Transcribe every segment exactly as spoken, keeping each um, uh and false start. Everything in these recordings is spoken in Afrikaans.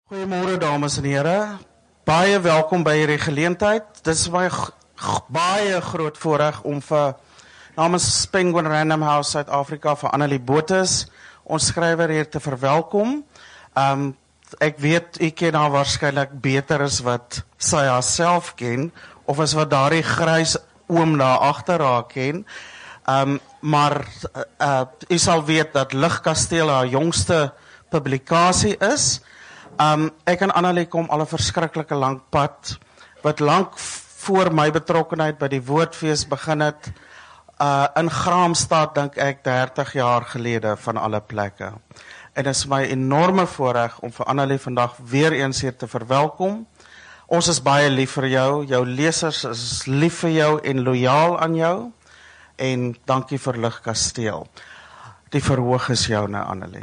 Goeiemôre dames en here. Baie welkom by hierdie geleentheid. Dit is my g- g- baie groot voorreg om vir namens Penguin Random House Suid-Afrika vir Annelie Botha, ons skrywer hier te verwelkom. Um, ek weet u ken haar waarskynlik beter as wat sy haarself ken, of as wat daardie grys oom daar agter haar ken. Um, maar uh, u sal weet dat Ligkasteel haar jongste publikasie is. Um, ek en Annelie kom al 'n verskriklike lank pad, wat lank voor my betrokkenheid by die Woordfees begin het, uh, in Graamsstad, dink ek, dertig jaar gelede van alle plekke. En dit is my enorme voorreg om vir Annelie vandag weer eens hier te verwelkom. Ons is baie lief vir jou, jou lesers is lief vir jou en loyaal aan jou, en dankie vir Ligkasteel. Die verhoog is joune, Annelie.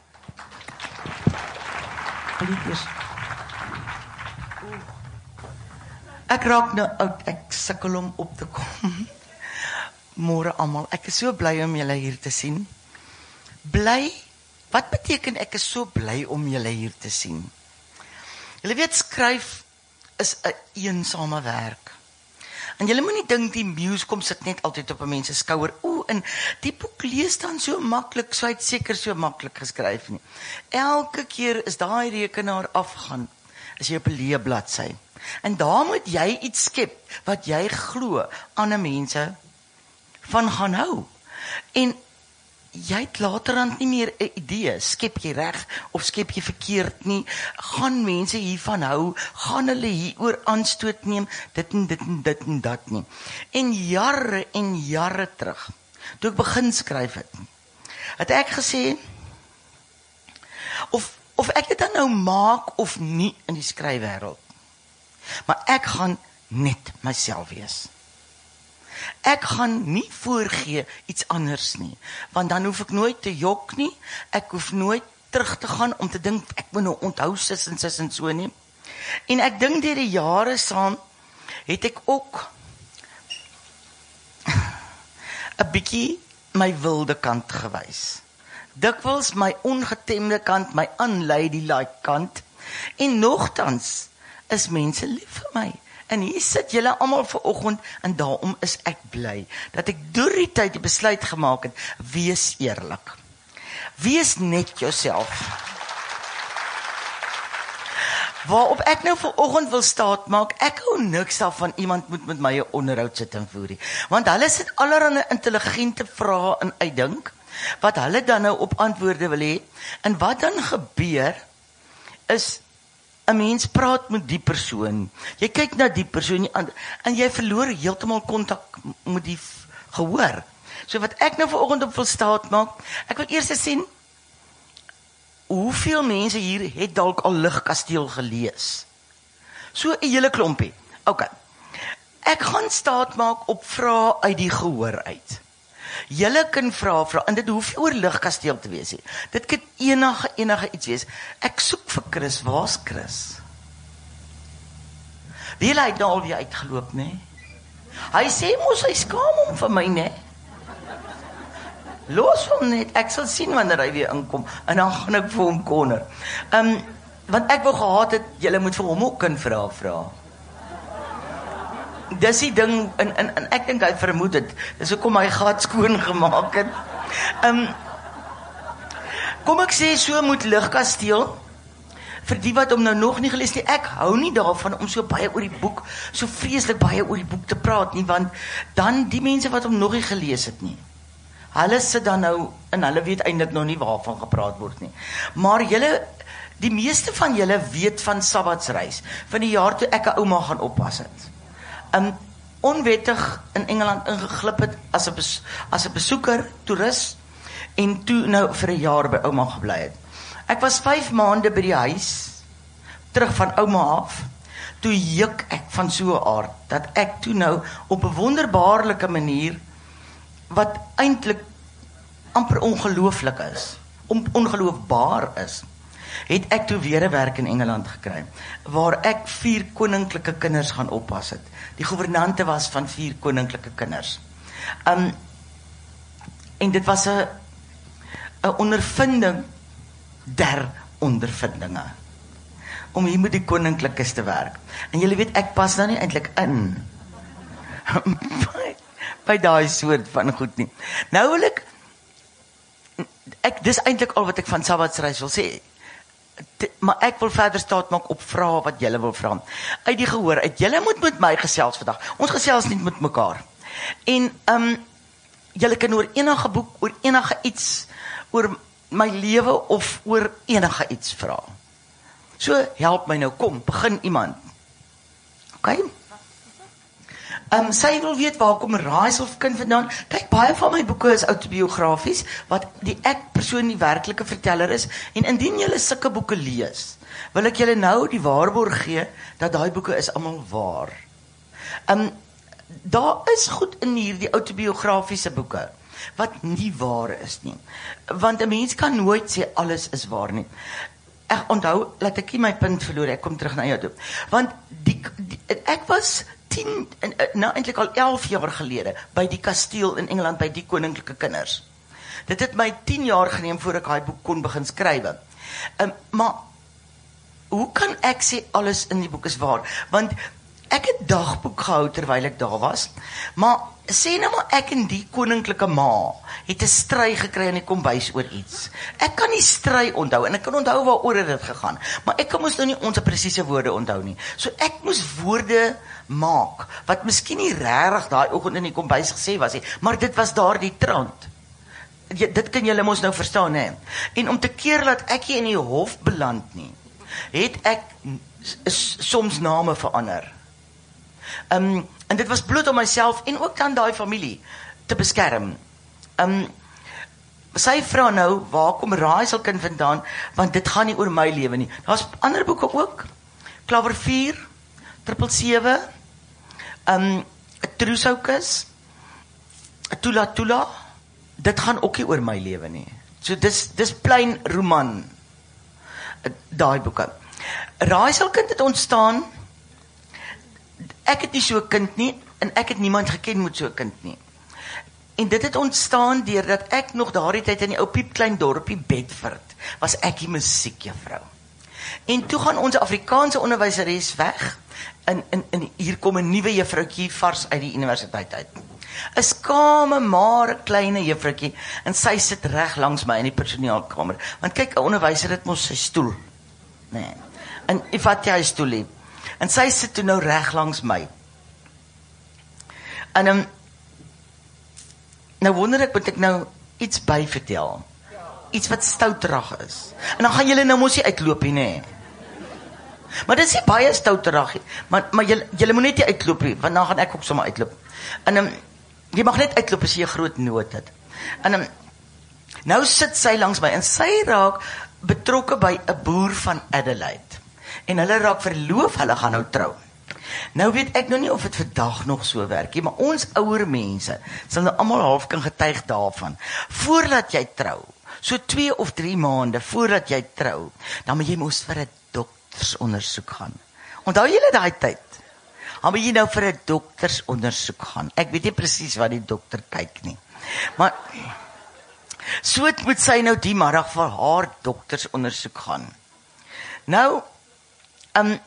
Ek raak nou oud, ek sukkel om op te kom. Môre almal, ek is so bly om julle hier te sien. Bly? Wat beteken ek is so bly om julle hier te sien? Julle weet, skryf is 'n eensame werk. En julle moenie dink die muse kom sit net altyd op 'n mens se skouer. Ooh, en die boek lees dan so maklik, so het seker so maklik geskryf nie. Elke keer is daai rekenaar afgaan, as jy op 'n leë bladsy. En daar moet jy iets skep wat jy glo ander mense van gaan hou. En jy het laterand nie meer 'n idee, skep jy reg of skep jy verkeerd nie, gaan mense hiervan hou, gaan hulle hieroor aanstoot neem, dit en dit en dit en dat nie. En jare en jare terug, toe ek begin skryf het, het ek gesê, of, of ek dit dan nou maak of nie in die skryfwêreld, maar ek gaan net myself wees. Ek gaan nie voorgee iets anders nie, want dan hoef ek nooit te jok nie, ek hoef nooit terug te gaan om te dink, ek moet nou onthou sis en sis en so nie. En ek dink deur die jare saam, het ek ook 'n bietjie my wilde kant gewys. Dikwels my ongetemde kant, my unladylike kant, en nogtans is mense lief vir my. En hier sit julle almal vanoggend, en daarom is ek bly, dat ek deur die tyd die besluit gemaak het, wees eerlik. Wees net jouself. Waarop ek nou vanoggend wil staat maak, ek hou niks daarvan iemand moet met my 'n onderhoud sit en voer nie. Want hulle sit allerlei intelligente vrae in uitdink, wat hulle dan nou op antwoorde wil hê, en wat dan gebeur, is 'n mens praat met die persoon, jy kyk na die persoon, en jy verloor heeltemal kontak met die gehoor. So wat ek nou vanoggend op wil staat maak, ek wil eers sien, hoeveel mense hier het dalk al Ligkasteel gelees? So 'n hele klompie. Ok, ek gaan staat maak op vrae uit die gehoor uit. Julle kan vra, vra, en dit hoef nie oor Ligkasteel te wees nie. Dit kan enige, enige iets wees. Ek soek vir Chris, waar's Chris? Wie hy het nou alweer uitgeloop, né? Hy sê mos, hy skaam hom vir my, né? Los hom net, ek sal sien wanneer hy weer inkom, en dan gaan ek vir hom konner. Um, want ek wou gehad het, julle moet vir hom ook kan vra, vra. Dis die ding, en, en, en ek dink hy vermoed het, dis hoekom hy gat skoon gemaak het. Um, kom ek sê, so moet Ligkasteel, vir die wat hom nou nog nie gelees nie, ek hou nie daarvan om so baie oor die boek, so vreeslik baie oor die boek te praat nie, want dan die mense wat hom nog nie gelees het nie, hulle sit dan nou, en hulle weet eintlik nog nie waarvan gepraat word nie. Maar julle, die meeste van julle weet van Sabbatsreis, van die jaar toe ek 'n ouma gaan oppas het. Um, onwettig in Engeland ingeglip het as 'n bes, as 'n besoeker, toerist, en toe nou vir 'n jaar by ouma gebly het. Ek was vyf maande by die huis, terug van ouma af, toe juk ek van so 'n aard, dat ek toe nou op 'n wonderbaarlike manier, wat eintlik amper ongelooflik is, ongeloofbaar is, het ek toe weer 'n werk in Engeland gekry, waar ek vier koninklike kinders gaan oppas het. Die gouvernante was van vier koninklike kinders. Um, en dit was 'n 'n ondervinding der ondervindinge. om hier met die koninklikes te werk. En julle weet, ek pas nou nie eintlik in by, by daai soort van goed nie. Nou wil ek, ek dis eintlik al wat ek van Sabbatsreis wil sê, T, maar ek wil verder staat maak op vrae wat julle wil vra. Uit die gehoor, uit julle moet met my gesels vandag. Ons gesels nie met mekaar. En um, julle kan oor enige boek, oor enige iets, oor my lewe of oor enige iets vra. So, help my nou, kom, begin iemand. OK? Um, sy wil weet waar kom Raaisel kind vandaan. Kyk, baie van my boeke is autobiografies, wat die ek persoon die werklike verteller is, en indien julle sulke boeke lees, wil ek julle nou die waarborg gee, dat daai boeke is almal waar. Um, daar is goed in hier, die autobiografiese boeke, wat nie waar is nie. Want 'n mens kan nooit sê alles is waar nie. Ek onthou, laat ek nie my punt verloor, ek kom terug na jou toe. Want die, die, ek was tien, nou eintlik al elf jaar gelede, by die kasteel in Engeland, by die koninklike kinders. Dit het my tien jaar geneem, voor ek daai boek kon begin skrywe. Um, maar, hoe kan ek sê alles in die boek is waar? Want, ek het dagboek gehou terwyl ek daar was, maar sê nou maar ek en die koninklike ma het 'n stry gekry in die kombuis oor iets. Ek kan nie stry onthou en ek kan onthou waaroor dit gegaan, maar ek kan mos nou nie ons presiese woorde onthou nie. So ek moes woorde maak wat miskien nie regtig daai oggend in die kombuis gesê was nie, maar dit was daardie trant. Ja, dit kan julle mos nou verstaan, hè. En om te keer dat ek nie in die hof beland nie, het ek soms name verander. Um, en dit was bloot om myself en ook dan daai familie te beskerm. Um, sy vra nou, waar kom Raaisel kind vandaan, want dit gaan nie oor my lewe nie. Daar's ander boeke ook, Klawer vier, Triple sewe, um, Troesoukus, Tula Tula, dit gaan ook nie oor my lewe nie. So dis, dis plein roman, daai boeke. Raaisel kind het ontstaan, ek het nie so 'n kind nie, en ek het niemand geken met so 'n kind nie. En dit het ontstaan deurdat ek nog daardie tyd in die ou piepklein dorpie Bedford, was ek die musiekjuffrou. En toe gaan ons Afrikaanse onderwyseres weg, en, en, en hier kom 'n nuwe juffroutjie vars uit die universiteit uit. 'n skame, maar 'n kleine juffroutjie, en sy sit reg langs my in die personeelkamer. Want kyk, 'n onderwyser het mos sy stoel. Nee. En ek vat jy stoel hê. En sy sit toe nou reg langs my. En um, nou wonder ek, moet ek nou iets byvertel. Iets wat stouterig is. En dan gaan julle nou mos nie uitloop nie, nee. Maar dit is nie baie stouterig, maar, maar julle, julle moet net nie uitloop nie, want dan gaan ek ook sommer uitloop. En um, jy mag net uitloop as jy 'n groot nood het. En um, nou sit sy langs my, en sy raak betrokke by 'n boer van Adelaide. En hulle raak verloof, hulle gaan nou trou. Nou weet ek nou nie of dit vandag nog so werk nie, maar ons ouer mense sal nou almal half kan getuig daarvan. Voordat jy trou, so twee of drie maande voordat jy trou, dan moet jy mos vir 'n doktersondersoek gaan. Onthou julle daai tyd? Dan moet jy nou vir 'n doktersondersoek gaan. Ek weet nie presies wat die dokter kyk nie. Maar so moet sy nou die middag vir haar doktersondersoek gaan. Nou, um,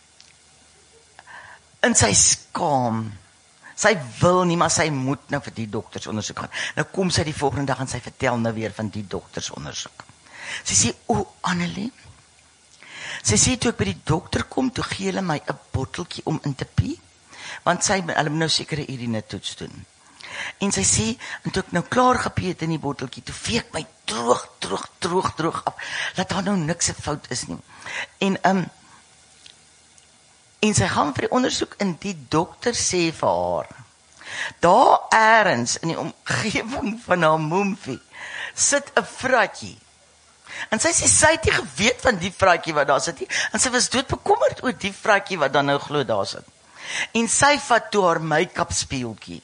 en sy skaam. Sy wil nie, maar sy moet nou vir die doktersondersoek gaan. Nou kom sy die volgende dag en sy vertel nou weer van die doktersondersoek. Sy sê, o, Annelie, sy sê, toe ek by die dokter kom, toe gee hulle my 'n botteltjie om in te pie, want sy, hulle moet nou sekere urine toets doen. En sy sê, en toe ek nou klaar gepie het in die botteltjie, toe vee ek my droog, droog, droog, droog af, dat daar nou niks fout is nie. En, um, en sy gaan vir die ondersoek, en die dokter sê vir haar, daar ergens in die omgewing van haar moemfie, sit 'n vratjie. En sy sê, sy het nie geweet van die vratjie wat daar sit nie, en sy was doodbekommerd oor die vratjie wat dan nou glo daar sit. En sy vat toe haar make-up speeltjie.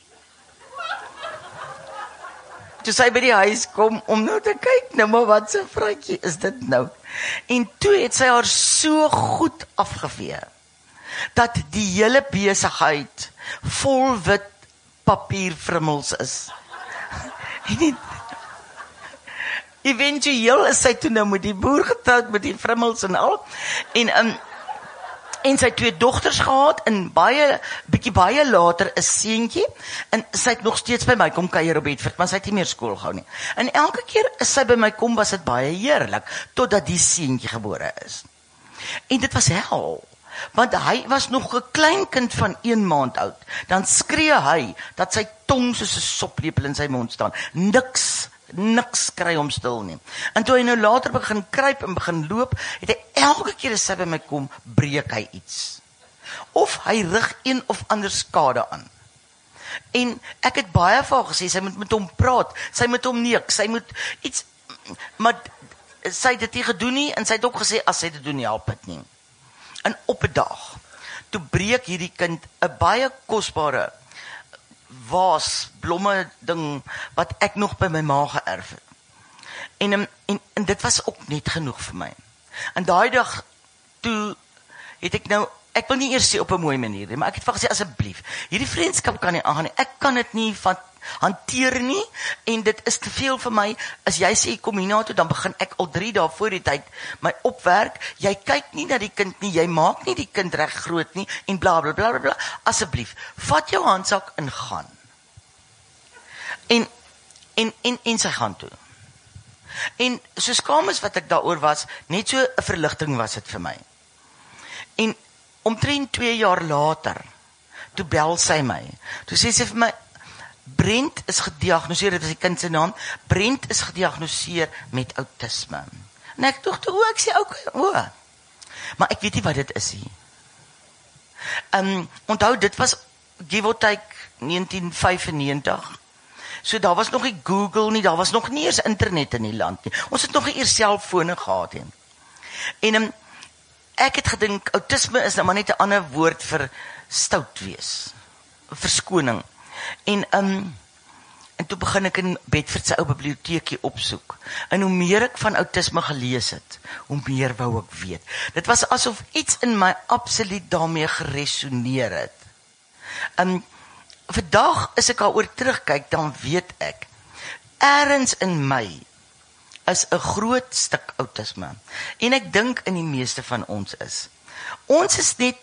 Toe sy by die huis kom, om nou te kyk, nou maar wat se vratjie is dit nou. En toe het sy haar so goed afgevee, dat die hele besigheid vol wit papierfrummels is. En die, eventueel is sy toe nou met die boer getroud, met die frummels en al, en um, en sy twee dogters gehad, en baie, bietjie baie later 'n seentjie, en sy het nog steeds by my kom kuier op Bedford, maar sy het nie meer skool gehou nie. En elke keer as sy by my kom, was dit baie heerlik, totdat die seentjie gebore is. En dit was hel, want hy was nog 'n klein kind van een maand oud. Dan skree hy, dat sy tong soos 'n soplepel in sy mond staan. Niks, niks kry hom stil nie. En toe hy nou later begin kruip en begin loop, het hy elke keer as sy by my kom, breek hy iets. Of hy rig een of ander skade aan. En ek het baie vir haar gesê, sy moet met hom praat, sy moet hom neek, sy moet iets, maar sy het dit nie gedoen nie, en sy het ook gesê, as sy dit doen, nie help het nie. En op 'n dag, toe breek hierdie kind 'n baie kosbare vaas, blomme ding, wat ek nog by my ma geërf het. En, en, en dit was ook net genoeg vir my. En daai dag, toe het ek nou, ek wil nie eers sê op 'n mooi manier nie, maar ek het vir gesê, asseblief, hierdie vriendskap kan nie aangaan nie, ek kan dit nie van hanteer nie, en dit is te veel vir my. As jy sê, kom hiernatoe, dan begin ek al drie dae voor die tyd my opwerk, jy kyk nie na die kind nie, jy maak nie die kind reg groot nie, en bla bla bla bla bla, asseblief, vat jou handsak en gaan. En, en, en, en sy gaan toe. En so skaam is wat ek daaroor was, net so 'n verligting was dit vir my. En omtrent twee jaar later, toe bel sy my, toe sê sy vir my, Brent is gediagnoseer, dit was die kind se naam, Brent is gediagnoseer met autisme. En ek dacht, o, ek sê, ok, o. Maar ek weet nie wat dit is nie. Um, onthou, dit was, give or take, negentien vyfennegentig. So daar was nog nie Google nie, daar was nog nie eers internet in die land nie. Ons het nog nie eers selfone gehad nie. En um, ek het gedink, autisme is nou maar net 'n ander woord vir stout wees. Verskoning. En, um, en toe begin ek in Bedford se ou biblioteekie opsoek. En hoe meer ek van autisme gelees het, hoe meer wou ek weet. Dit was asof iets in my absoluut daarmee geresoneer het. Um, vandag, as ek daaroor terugkyk, dan weet ek, ergens in my is 'n groot stuk autisme. En ek dink in die meeste van ons is. Ons is net,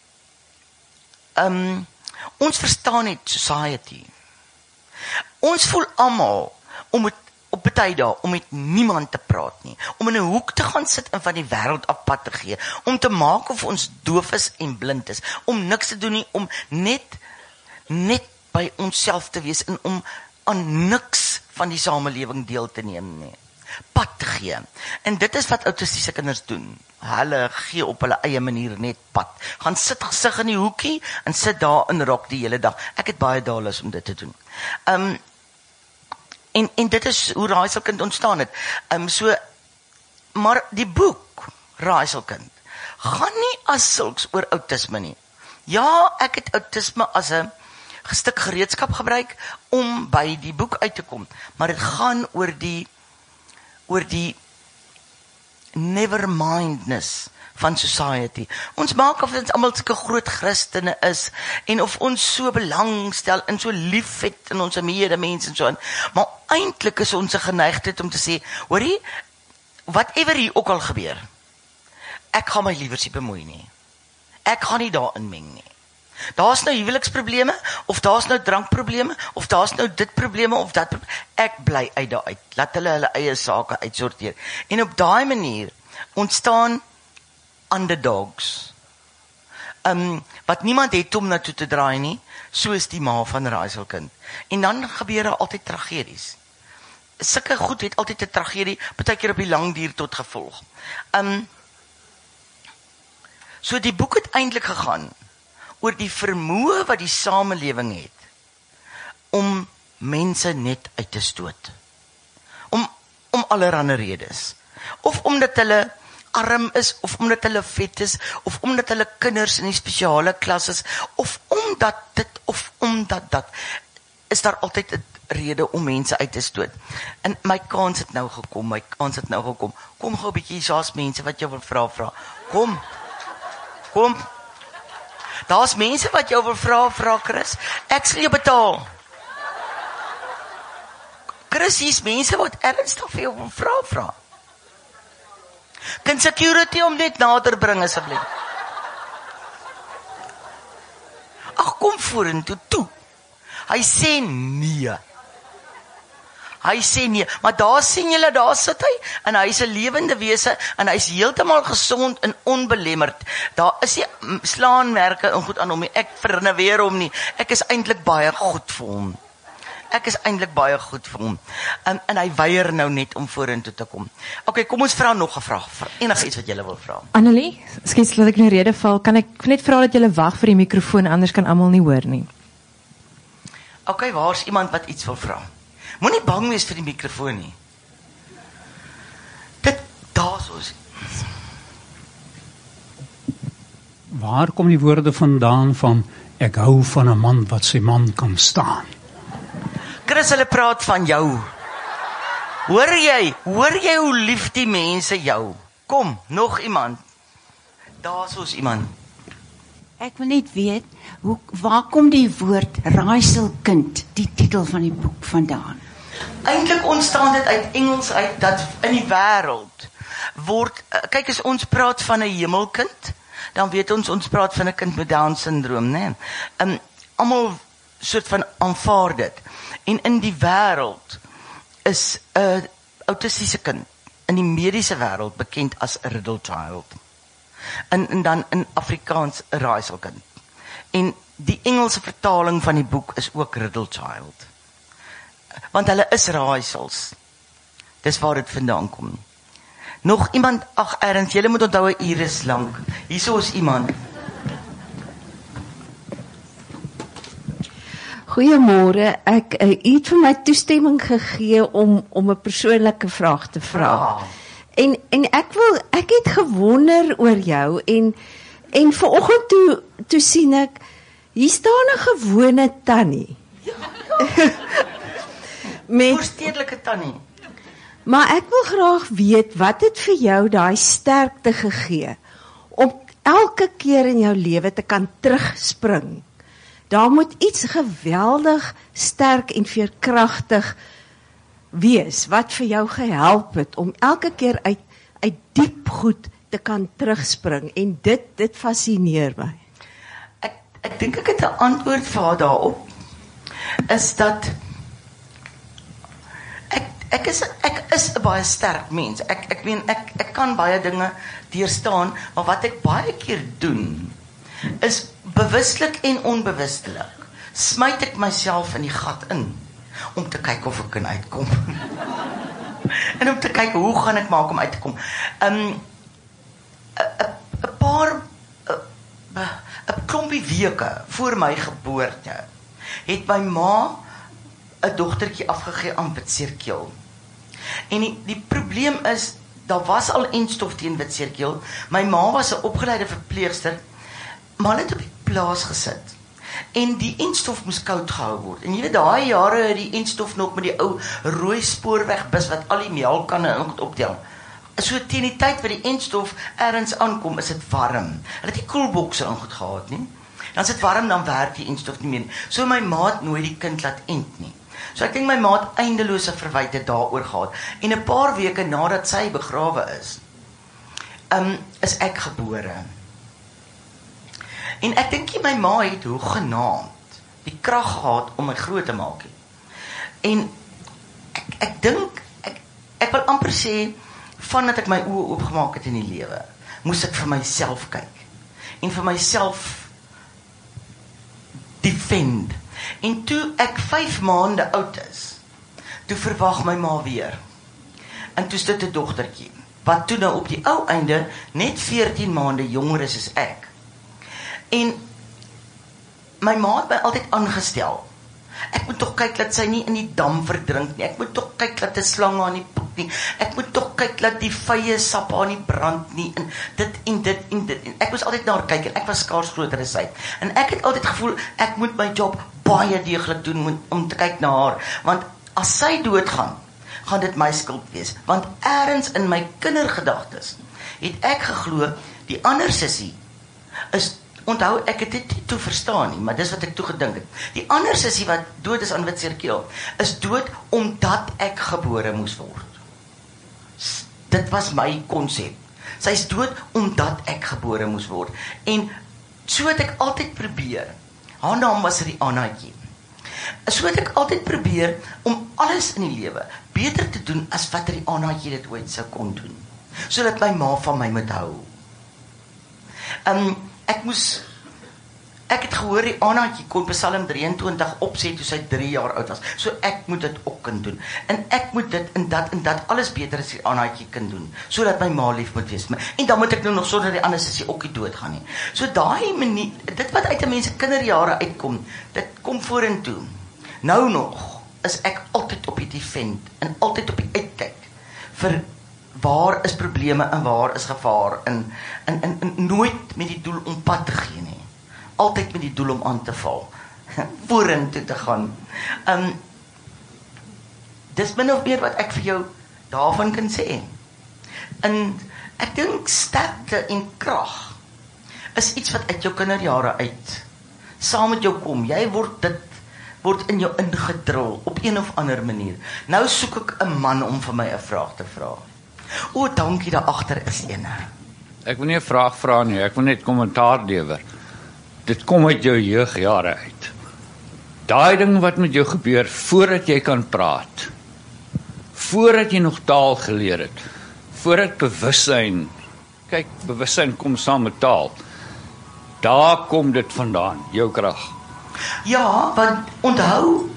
um, ons verstaan net society. Ons voel almal om het, op baie dae om met niemand te praat nie, om in 'n hoek te gaan sit en van die wêreld af pad te gee, om te maak of ons doof is en blind is, om niks te doen nie, om net net by onsself te wees en om aan niks van die samelewing deel te neem nie. Pad te gee. En dit is wat autistiese kinders doen. Hulle gee op hulle eie manier net pad. Gaan sit gesig in die hoekie en sit daar en rok die hele dag. Ek het baie dae lus om dit te doen. Um, en, en dit is hoe Raaiselkind ontstaan het. Um, so, maar die boek, Raaiselkind, gaan nie as sulks oor autisme nie. Ja, ek het autisme as 'n stuk gereedskap gebruik om by die boek uit te kom. Maar dit gaan oor die oor die nevermindness van society. Ons maak of ons almal sulke groot Christene is, en of ons so belangstel en so lief het in ons medemens en so aan. Maar eintlik is ons geneigdheid om te sê, hoorie, whatever hier ook al gebeur, ek gaan my liewer nie bemoei nie. Ek gaan nie daarin meng nie. Daar's nou huweliksprobleme, of daar's nou drankprobleme, of daar's nou dit probleme, of dat probleme. Ek bly uit daar uit. Laat hulle hulle eie sake uitsorteer. En op daai manier ontstaan underdogs. Um, wat niemand het om na toe te draai nie, soos die ma van Raaiselkind. En dan gebeur daar altyd tragedies. Sulke goed het altyd 'n tragedie, baie keer op die lang duur tot gevolg. Um, so die boek het eintlik gegaan oor die vermoë wat die samelewing het om mense net uit te stoot. Om, om allerhande redes. Of omdat hulle arm is, of omdat hulle vet is, of omdat hulle kinders in die spesiale klas is, of omdat dit, of omdat dat, is daar altyd 'n rede om mense uit te stoot. En my kans het nou gekom, my kans het nou gekom. Kom gou 'n bietjie, daar's mense wat jou wil vra, vra. Kom, kom. Daar's mense wat jou wil vra, vra Chris. Ek sal jou betaal. Chris, hier's mense wat ernstig vir jou wil vra, vra. Kan security om net nader bring asseblief? ag kom vorentoe toe. Hy sê nee. Hy sê nee, maar daar sien julle, daar sit hy, en hy is 'n lewende wese, en hy is heeltemal gesond en onbelemmerd. Daar is nie slaanmerke en goed aan hom nie, ek verneweer hom nie, ek is eintlik baie goed vir hom. Ek is eintlik baie goed vir hom. En, en hy weier nou net om vorentoe te kom. Ok, kom ons vra nog 'n vraag, enige iets wat julle wil vra. Annelie, skies laat ek nou rede val, kan ek net vra dat julle wag vir die mikrofoon, anders kan almal nie hoor nie. Ok, waar's iemand wat iets wil vra? Moenie bang wees vir die mikrofoon nie. Dit, daar soos. Waar kom die woorde vandaan van ek hou van 'n man wat sy man kan staan? Chris, hulle praat van jou. Hoor jy, hoor jy hoe lief die mense jou? Kom, nog iemand. Daar soos iemand. Ek wil net weet, hoe, waar kom die woord raaiselkind, die titel van die boek, vandaan? Eintlik ontstaan dit uit Engels uit, dat in die wêreld word, kyk as ons praat van 'n hemelkind, dan weet ons, ons praat van 'n kind met Down syndroom, né? Um, almal soort van aanvaar dit. En in die wêreld is 'n autistiese kind in die mediese wêreld bekend as 'n riddle child. En, en dan in Afrikaans 'n raaiselkind. En die Engelse vertaling van die boek is ook riddle child. Want hulle is raaisels. Dis waar dit vandaan kom. Nog iemand, ag Ernst, julle moet onthou 'n uur is lank. Hierso is iemand. Goeiemôre, ek uh, het vir my toestemming gegee om om 'n persoonlike vraag te vra. Ah. En en ek wil ek het gewonder oor jou en en vanoggend toe toe sien ek hier staan 'n gewone tannie. Met Voorstedelike tannie. Maar ek wil graag weet wat het vir jou daai sterkte gegee om elke keer in jou lewe te kan terugspring. Daar moet iets geweldig sterk en veerkragtig wees wat vir jou gehelp het om elke keer uit uit diep goed te kan terugspring en dit dit fascineer my. Ek ek dink ek het 'n antwoord vir haar daarop. Is dat ek ek is ek is 'n baie sterk mens. Ek ek meen ek ek kan baie dinge deurstaan, maar wat ek baie keer doen is bewuslik en onbewustelik smyt ek myself in die gat in om te kyk of ek kan uitkom. En om te kyk hoe gaan ek maak om uit te kom. Um 'n paar 'n klompie weke voor my geboorte het my ma 'n dogtertjie afgegee aan witseerkeel. En die, die probleem is, daar was al enstof teen witseerkeel. My ma was 'n opgeleide verpleegster, maar hulle het op die plaas gesit. En die enstof moes koud gehou word. En jy weet, daai jare het die enstof nog met die ou rooi spoorwegbus wat al die melkkanne in optel. So teen die tyd wat die enstof ergens aankom, is dit warm. Hulle het die koelbokse ingoed gehad, nie? Dan is dit warm, dan werk die enstof nie meer. So my ma het nooit die kind laat ent nie. So ek dink my ma het eindelose verwyte daaroor gehad. En 'n paar weke nadat sy begrawe is, um, is ek gebore. En ek dink my ma het hoegenaamd die krag gehad om my groot te maak. En ek, ek dink, ek, ek wil amper sê, vandat ek my oë oopgemaak het in die lewe, moes ek vir myself kyk. En vir myself defend. En toe ek vyf maande oud is, toe verwag my ma weer. En toe is dit 'n dogtertjie, wat toe nou op die ou einde net veertien maande jonger is as ek. En my ma het my altyd aangestel. Ek moet tog kyk dat sy nie in die dam verdrink nie. Ek moet tog kyk dat 'n slang haar nie pik nie. Ek moet tog kyk dat die vye sap haar nie brand nie. En dit en dit en dit. En ek moes altyd na haar kyk en ek was skaars groter as sy. En ek het altyd gevoel ek moet my job baie deeglik doen om te kyk na haar. Want as sy doodgaan, gaan dit my skuld wees. Want eers in my kindergedagtes het ek geglo die ander sussie is, onthou, ek het dit nie toe verstaan nie, maar dis wat ek toe gedink het. Die ander sussie wat dood is aan witseerkeel, is dood omdat ek gebore moes word. Dit was my konsep. Sy is dood omdat ek gebore moes word. En so het ek altyd probeer Haar naam was Rihannaatjie. So het ek altyd probeer om alles in die lewe beter te doen as wat Rihannaatjie dit ooit sou kon doen. Sodat my ma van my moet hou. Um, ek moes, ek het gehoor Rihannaatjie kon Psalm drieëntwintig opsê toe sy drie jaar oud was. So ek moet dit ook kan doen. En ek moet dit en dat en dat alles beter as Rihannaatjie kan doen. Sodat my ma lief moet wees. En dan moet ek nou nog sorg dat die ander sussie ook nie doodgaan nie. So daai manier, dit wat uit 'n mens se kinderjare uitkom, dit kom vorentoe. Nou nog is ek altyd op die defend en altyd op die uitkyk vir waar is probleme en waar is gevaar en, en, en, en nooit met die doel om pad te gee nie. Altyd met die doel om aan te val. Vorentoe te gaan. Um, dis min of meer wat ek vir jou daarvan kan sê. En ek dink sterkte en krag is iets wat uit jou kinderjare uit saam met jou kom. Jy word dit word in jou ingedrul op een of ander manier. Nou soek ek 'n man om vir my 'n vraag te vra. O, dankie, daar agter is eene. Ek wil nie 'n vraag vra nie, ek wil net kommentaar lewer. Dit kom uit jou jeugjare uit. Daai ding wat met jou gebeur voordat jy kan praat. Voordat jy nog taal geleer het. Voordat bewussyn, kyk, bewussyn kom saam met taal. Daar kom dit vandaan, jou krag. Ja, want onthou,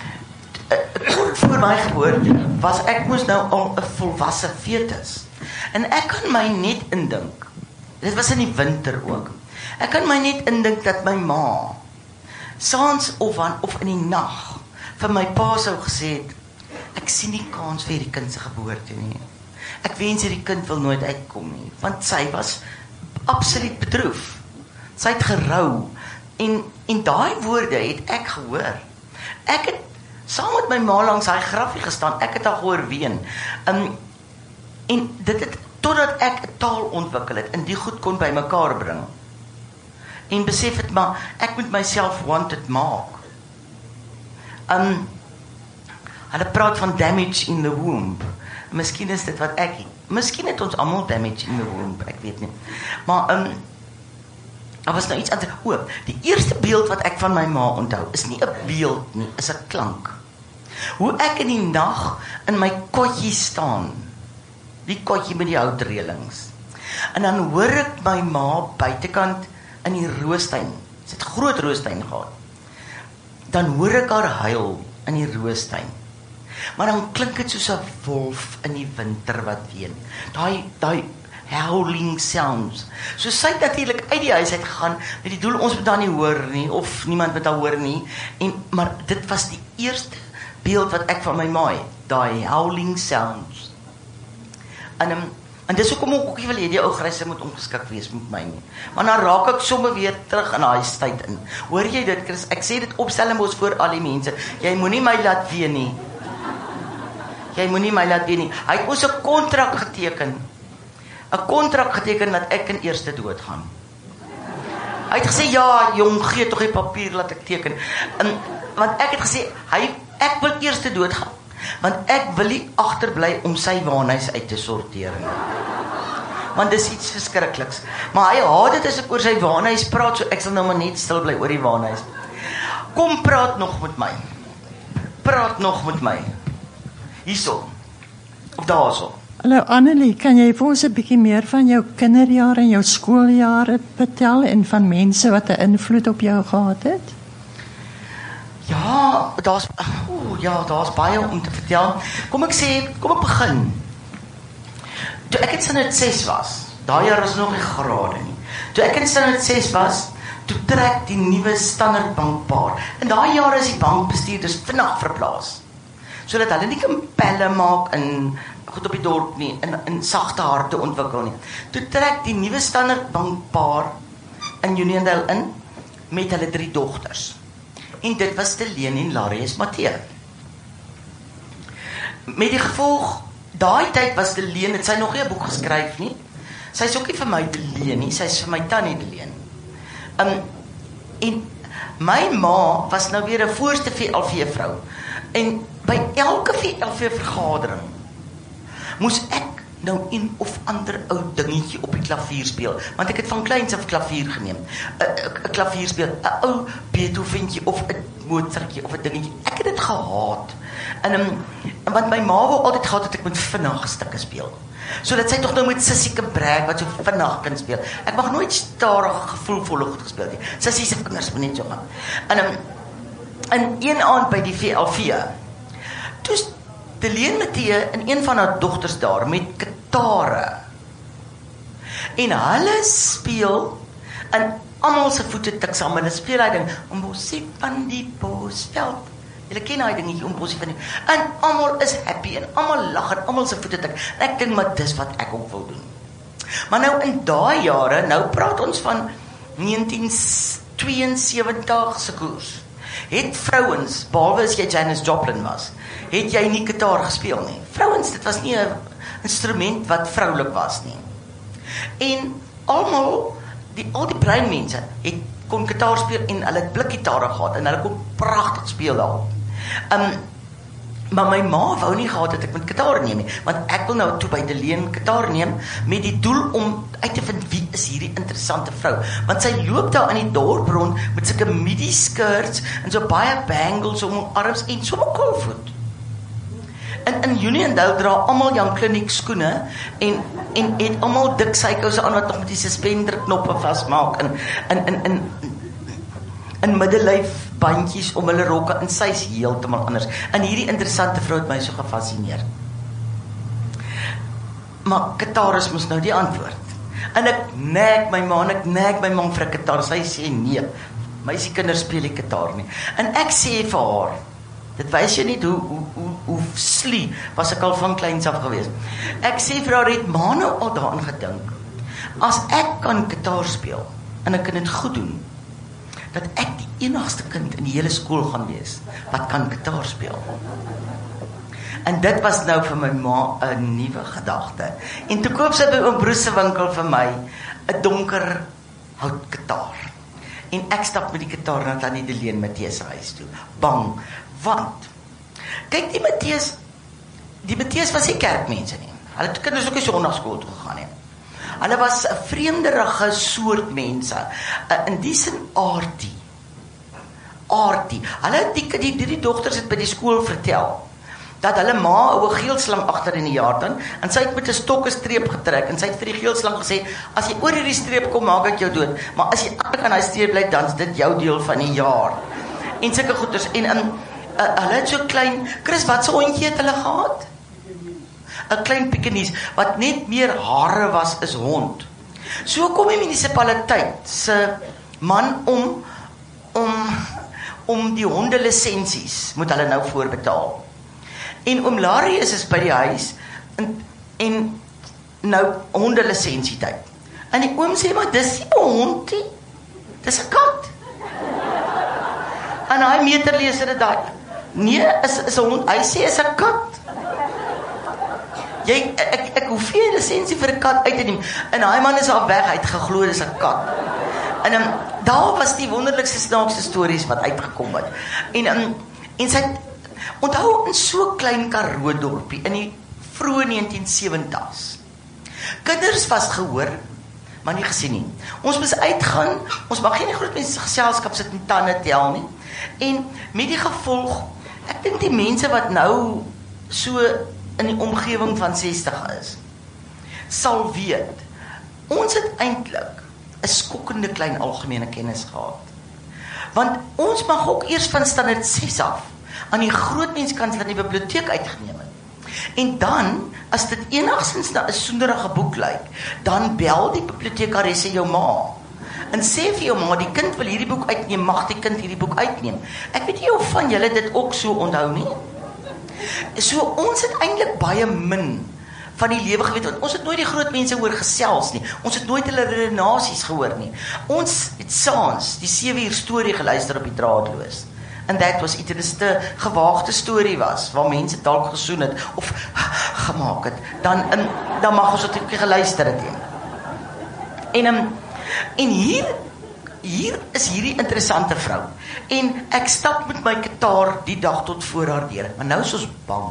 kort voor my geboorte was ek moes nou al 'n volwasse fetus. En ek kan my net indink, dit was in die winter ook, ek kan my net indink dat my ma, saans of, aan, of in die nag, vir my pa sou gesê het, ek sien nie kans vir die kind se geboorte nie. Ek wens hierdie kind wil nooit uitkom nie, want sy was absoluut bedroef. Sy het gerou, en, en daai woorde het ek gehoor. Ek het saam met my ma langs hy grafie gestaan, ek het haar gehoor ween. Um, en dit het, totdat ek 'n taal ontwikkel het, en die goed kon by mekaar bring. En besef het maar, ek moet myself wanted maak. Um, hulle praat van damage in the womb. Miskien is dit wat ek het. Miskien het ons almal damage in the womb, ek weet nie. Maar, um, daar was nou iets anders. O, die eerste beeld wat ek van my ma onthou, is nie 'n beeld nie, is 'n klank. Hoe ek in die nag in my kotjie staan, die kotjie met die houtreëlings, en dan hoor ek my ma buitekant in die roostuin, sy het groot roostuin gehad, dan hoor ek haar huil in die roostuin, maar dan klink dit soos 'n wolf in die winter wat ween, daai, daai howling sounds. So sy het natuurlik uit die huis uit gegaan met die doel ons moet daar nie hoor nie of niemand moet daar hoor nie. En maar dit was die eerste beeld wat ek van my ma het, daai howling sounds. En um, en dis hoekom ek ook nie wil hê die ou gryse moet ongeskik wees met my nie. Maar dan raak ek sommer weer terug in daai tyd in. Hoor jy dit, Chris? Ek sê dit op Stellenbosch voor al die mense. Jy moenie my laat ween nie. Jy moenie my laat ween nie. Hy het ons 'n kontrak geteken. 'n kontrak geteken dat ek in eerste dood gaan. Hy het gesê, ja, jong, gee tog die papier, laat ek teken. En, want ek het gesê, hy, ek wil eerste dood gaan, want ek wil nie agterbly om sy waanhuis uit te sorteer. Want dis iets verskrikliks. Maar hy haat dit as ek oor sy waanhuis praat, so ek sal nou maar net stil bly oor die waanhuis. Kom, praat nog met my. Praat nog met my. Hierso. Of daarso. Hallo Annelie, kan jy vir ons 'n bietjie meer van jou kinderjare en jou skooljare vertel en van mense wat 'n invloed op jou gehad het? Ja, daar's o, ja, daar's baie om te vertel. Kom ek sê, kom ek begin. Toe ek in standaard ses was, daai jaar was nog nie grade nie. Toe ek in standaard ses was, toe trek die nuwe Standard Bank paar. In daai jare is die bankbestuurders vinnig verplaas. Sodat hulle nie kan pelle maak in goed op die dorp nie, in, in sagte harte ontwikkel nie. Toe trek die nuwe Standard Bank paar in Uniondale in, met hulle drie dogters. En dit was Deleen en Larius Matthee. Met die gevolg, daai tyd was Deleen, het sy nog nie 'n boek geskryf nie. Sy is ook nie vir my Deleen nie, sy is vir my tannie Deleen. Um, en my ma was nou weer 'n voorste V L V vrou. En by elke V L V vergadering moes ek nou een of ander ou dingetjie op die klavier speel, want ek het van kleins af klavier geneem. 'n klavier speel, 'n ou Beethoventjie of 'n Mozartjie of 'n dingetjie. Ek het dit gehaat. En um, want my ma wou altyd gehad het ek moet vinnige stukke speel. So dat sy tog nou met Sissie kan brag wat so vinnig kan speel. Ek mag nooit stadig gevoelvolle goed gespeel nie. Sissie se vingers moet net so gaan. En um, in een aand by die V L V, toe Deleen Matthee en een van haar dogters daar met kitare. En hulle speel en almal se voete tik saam. Hulle speel hy ding om Bossie van die Bosveld. Julle ken hy dingetjie om Bossie van die. En almal is happy en almal lag en almal se voete tik. En ek dink maar dis wat ek ook wil doen. Maar nou in daai jare, nou praat ons van negentien tweeënsewentig se koers. Het vrouens, behalwe as jy Janis Joplin was, het jy nie gitaar gespeel nie. Vrouens, dit was nie 'n instrument wat vroulik was nie. En almal, die, al die bruin mense, het kon gitaar speel en hulle het blikgitare gehad en hulle kon pragtig speel daar. Um, maar my ma wou nie gehad dat ek met gitaar neem nie, want ek wil nou toe by Deleen gitaar neem met die doel om uit te vind wie is hierdie interessante vrou, want sy loop daar in die dorp rond met sulke midi skirts en so baie bangles om haar arms en so 'n koolvoet. In in Uniondale dra almal Jan Kliniek skoene en en het almal dik sykouse aan wat nog met die suspender knoppe vasmaak en in in in in middellyf bandjies om hulle rokke en sy's heeltemal anders. En hierdie interessante vrou het my so gefascineer. Maar gitaar mos nou die antwoord. En ek nek my ma en ek nek my ma vir 'n gitaar. Sy sê nee, meisie kinders speel nie gitaar nie. En ek sê vir haar, dit wys jy nie hoe hoe hoe hoe slie was ek al van kleins af gewees. Ek sê vir haar, het ma nou al daaraan gedink, as ek kan gitaar speel en ek kan dit goed doen, dat ek die enigste kind in die hele skool gaan wees wat kan gitaar speel. En dit was nou vir my ma 'n nuwe gedagte. En toe koop sy by oom Broes se winkel vir my 'n donker houtgitaar. En ek stap met die gitaar na Tannie Deleen Matthee se huis toe. Bang, want kyk die Matthees, die Matthees was nie kerkmense nie. Hulle het kinders ook nie sonnaarskool toe gegaan nie. Hulle was 'n vreemderige soort mense, in die sin aartie. Aartie. Hulle het die, die, die, die dogters het by die skool vertel, dat hulle ma 'n ou geelslang agter in die jaardan, en sy het met 'n stok 'n streep getrek, en sy het vir die geelslang gesê, as jy oor hierdie streep kom, maak ek jou dood, maar as jy agter aan hy streep bly, dan is dit jou deel van die jaar. En sulke goeders, en in, uh, hulle het so klein, Chris, wat so hondjie het hulle gehad? 'n klein Pekinies, wat net meer hare was as hond. So kom die munisipaliteit se man om, om, om die hondelisensies, moet hulle nou voorbetaal. En oom Larry is is by die huis, en, en nou hondelisensietyd. En die oom sê, maar dis nie 'n hond nie, dis 'n kat. En hy meterleser het daai, nee, is, is 'n hond, hy sê is 'n kat. Jy, ek, ek hoef nie 'n lisensie vir 'n kat uit te neem. En daai man is al weg, hy het geglo dis 'n kat. En um, daar was die wonderlikste snaakse stories wat uitgekom het. En um, en sy onthou in so klein Karoo dorpie in die vroeë negentien sewenties. Kinders was gehoor, maar nie gesien nie. Ons moes uitgaan, ons mag geen groot mense geselskap sit en tande tel nie. En met die gevolg, ek dink die mense wat nou so in die omgewing van sestig is, sal weet, ons het eintlik 'n skokkende klein algemene kennis gehad. Want ons mag ook eers van standaard ses af aan die groot menskant van die biblioteek uitgeneem het. En dan, as dit enigstens na 'n soenderige boek lyk, dan bel die bibliotekaresse jou ma en sê vir jou ma, die kind wil hierdie boek uitneem, mag die kind hierdie boek uitneem. Ek weet nie of van julle dit ook so onthou nie. So ons het eintlik baie min van die lewe geweet, want ons het nooit die groot mense hoor gesels nie, ons het nooit hulle redenasies gehoor nie. Ons het saans die sewe uur storie geluister op die draadloos. En dit was iets wat 'n gewaagde storie was, waar mense dalk gesoen het, of gemaak het, dan, in, dan mag ons het geluister het. En, um, en hier, hier is hierdie interessante vrou, en ek stap met my gitaar die dag tot voor haar deur, maar nou is ons bang,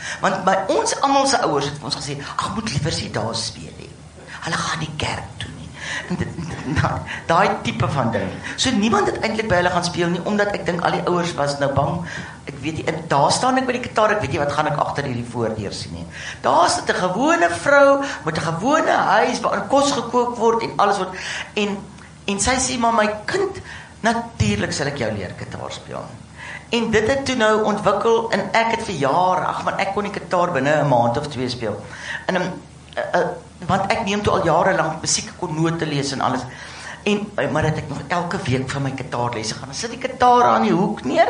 Want by ons almal se ouers het ons gesê, ag moet liewer sy daar speel nie. Hulle gaan nie kerk toe nie. En dit daai tipe van ding. So niemand het eintlik by hulle gaan speel nie, omdat ek dink al die ouers was nou bang. Ek weet nie, en daar staan ek by die gitaar, ek weet nie wat gaan ek agter hierdie voordeur sien nie. Daar sit 'n gewone vrou met 'n gewone huis waar kos gekook word en alles word en en sy sê maar my kind, natuurlik sal ek jou leer gitaar speel. En dit het toe nou ontwikkel en ek het vir jare, ag man, ek kon die gitaar binne 'n maand of twee speel. En um, uh, uh, want ek neem toe al jare lank musiek, kon note lees en alles. En maar dat ek nog elke week vir my gitaarlesse gaan. Dan sit die gitaar aan die hoek neer.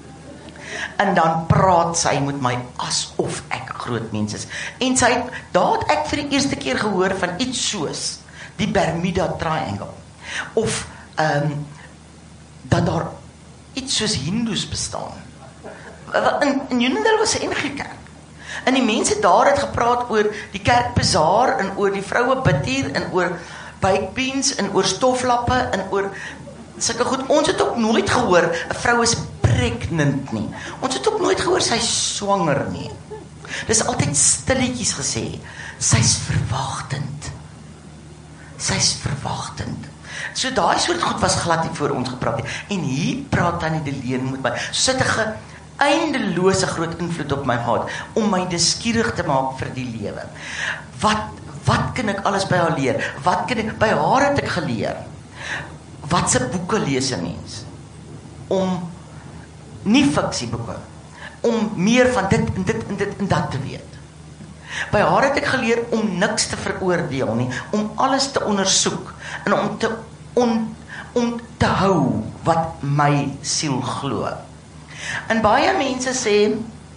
En dan praat sy met my asof ek 'n groot mens is. En sy daar het ek vir die eerste keer gehoor van iets soos die Bermuda Triangle of ehm um, dat daar iets soos Hindus bestaan. In, in Unionville was 'n N G Kerk. En die mense daar het gepraat oor die kerkbazaar en oor die vroue bidtier en oor baked beans en oor stoflappe en oor sulke goed. Ons het ook nooit gehoor 'n vrou is pregnant nie. Ons het ook nooit gehoor sy is swanger nie. Dis altyd stilletjies gesê. Sy's verwagtend. Sy's verwagtend. So daai soort goed was glad nie voor ons gepraat nie. En hier praat Tannie Deleen met my. So sit 'n eindelose groot invloed op my gehad om my nuuskierig te maak vir die lewe. Wat wat kan ek alles by haar leer? Wat kan ek by haar het ek geleer? Wat se boeke lees 'n mens? Om nie fiksieboeke, om meer van dit en dit en dit en dat te weet. By haar het ek geleer om niks te veroordeel nie, om alles te ondersoek en om te on, om te hou wat my siel glo. En baie mense sê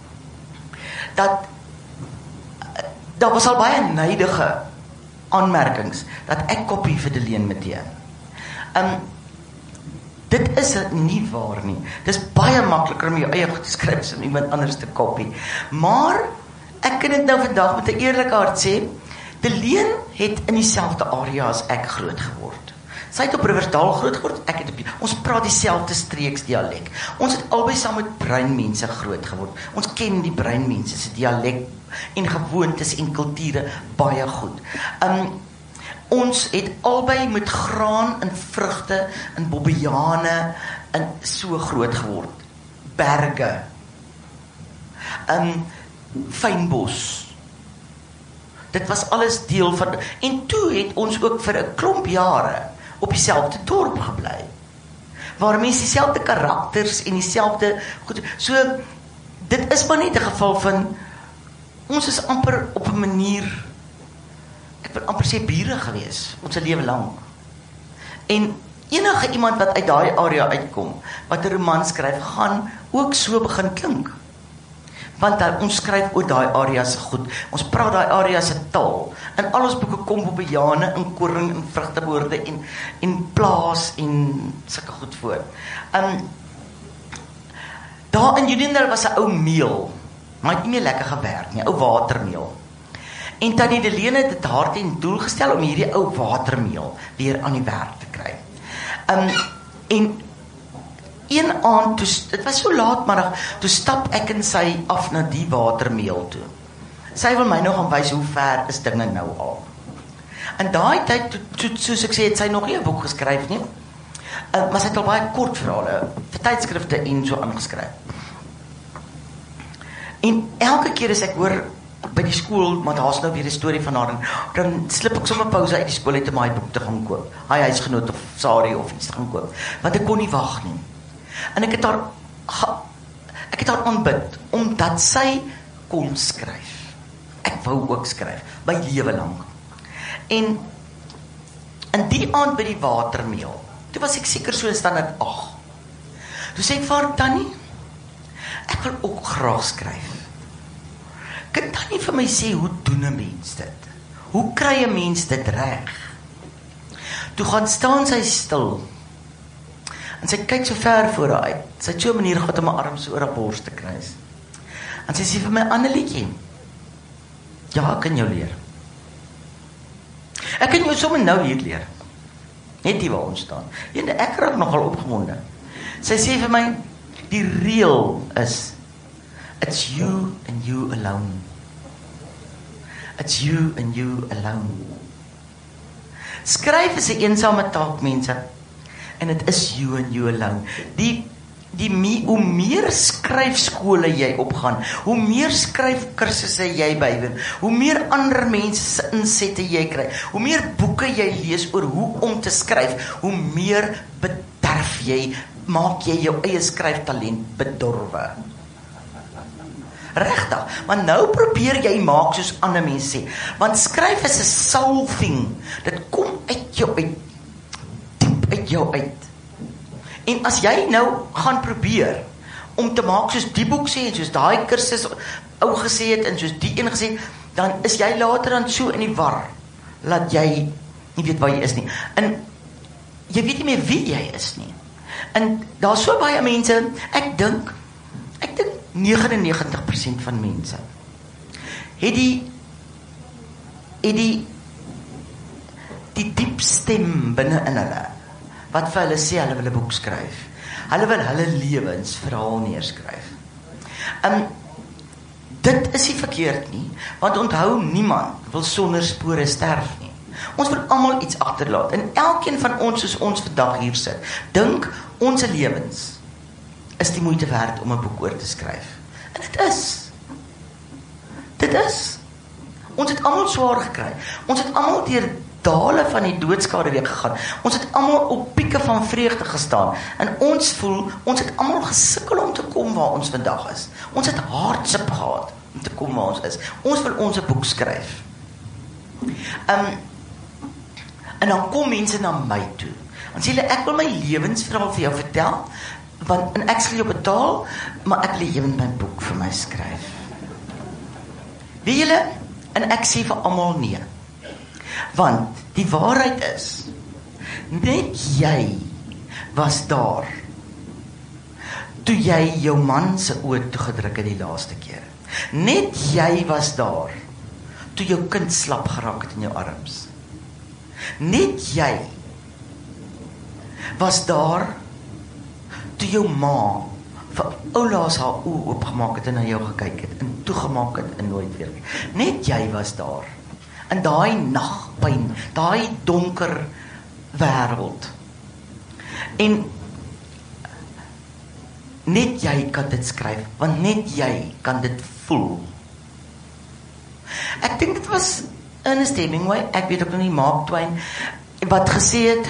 dat daar was al baie nydige aanmerkings dat ek kopie vir Deleen Matthee. Um, dit is nie waar nie. Dis baie makliker om jou eie goed te skryf as om iemand anders te kopie. Maar ek kan dit nou vandag met 'n eerlike hart sê, Deleen het in dieselfde area as ek groot geword. Sy het op Riversdal groot geword, ek het op die, ons praat dieselfde streeksdialek. Ons het albei saam met breinmense groot geword. Ons ken die breinmense se dialek en gewoontes en kulture baie goed. Um, ons het albei met graan en vrugte en bobbejane en so groot geword. Berge. Um, fynbos. Dit was alles deel van, en toe het ons ook vir 'n klomp jare op dieselfde dorp gebly, waar mense dieselfde karakters en dieselfde goed, so dit is maar net 'n geval van ons is amper op 'n manier, ek wil amper sê bure gewees, ons lewe lank. En enige iemand wat uit daai area uitkom, wat 'n roman skryf, gaan ook so begin klink. Want daar, ons skryf oor daai areas goed. Ons praat daai areas se taal. En al ons boeke kom op bejane en koring en vrugtewoorde en en plaas en sulke goed voor. Um daar in Unionville was 'n ou meel, maar het nie meer lekker gewerk nie, 'n ou watermeel. En Tannie Deleen het dit haar ten doel gestel om hierdie ou watermeel weer aan die werk te kry. Um en een aand, toe, dit was so laatmiddag, toe stap ek en sy af na die watermeel toe. Sy wil my nog gaan wys hoe ver is dinge nou al. En daai tyd, to, to, soos ek sê, het sy nog nie 'n boek geskryf nie, uh, maar sy het al baie kort verhale, vir tydskrifte en so aangeskryf. En elke keer as ek hoor by die skool, maar daar's nou weer 'n storie van haar, en dan slip ek sommer pouse uit die skool uit om my boek te gaan koop. Hy huisgenoot of Sari of iets te gaan koop, want ek kon nie wag nie. En ek het haar ek het haar aanbid omdat sy kon skryf. Ek wou ook skryf, my lewe lank. En in die aand by die watermeel, toe was ek seker so in standaard agt. Toe sê ek vir haar, Tannie, ek wil ook graag skryf. Kan Tannie vir my sê, hoe doen 'n mens dit? Hoe kry 'n mens dit reg? Toe gaan staan sy stil. En sy kyk so ver voor haar uit. Sy het so 'n manier gehad om haar arms so oor haar bors te kry. En sy sê vir my, Annelietjie, ja, ek kan jou leer. Ek kan jou sommer nou hier leer. Net hier waar ons staan. En ek raak nogal opgewonde. Sy sê vir my, die reël is, It's you and you alone. It's you and you alone. Skryf is 'n eensame taak, mense. En dit is you and you alone. Die Die me, hoe meer skryfskole jy opgaan, hoe meer skryfkursusse jy bywoon, hoe meer ander mense insette jy kry, hoe meer boeke jy lees oor hoe om te skryf, hoe meer bederf jy, maak jy jou eie skryftalent bedorwe. Regtig, maar nou probeer jy maak soos ander mense sê, want skryf is 'n soul thing, dit kom uit jou uit, diep uit jou uit. En as jy nou gaan probeer om te maak soos die boek sê, en soos daai kursus ou gesê het, en soos die een gesê, dan is jy later dan so in die war, dat jy nie weet waar jy is nie. En jy weet nie meer wie jy is nie. En daar is so baie mense, ek dink, ek dink negenennegentig persent van mense, het die, het die, die diep stem binne in hulle, wat vir hulle sê, hulle wil 'n boek skryf. Hulle wil hulle lewensverhaal neerskryf. En dit is nie verkeerd nie, want onthou, niemand wil sonder spore sterf nie. Ons wil almal iets agterlaat, en elkeen van ons, soos ons vandag hier sit, dink, ons lewens is die moeite werd om 'n boek oor te skryf. En dit is. Dit is. Ons het almal swaar gekry. Ons het almal deur dale van die doodskade week gegaan. Ons het almal op pieke van vreugde gestaan. En ons voel, ons het almal gesukkel om te kom waar ons vandag is. Ons het hardship gehad om te kom waar ons is. Ons wil ons 'n boek skryf. Um, en dan kom mense na my toe. Dan sê hulle, ek wil my lewensverhaal vir jou vertel, want en ek sal jou betaal, maar ek wil ewig my boek vir my skryf. Weet julle, en ek sê vir almal nee. Want die waarheid is, net jy was daar, toe jy jou man se oë toegedruk het die laaste keer. Net jy was daar, toe jou kind slap geraak het in jou arms. Net jy was daar, toe jou ma vir oulaas haar oë oopgemaak het en na jou gekyk het, en toegemaak het en nooit weer. Net jy was daar, in daai nagpyn, daai donker wêreld. En net jy kan dit skryf, want net jy kan dit voel. Ek dink dit was Ernest Hemingway, ek weet ook nog nie, Mark Twain, wat gesê het,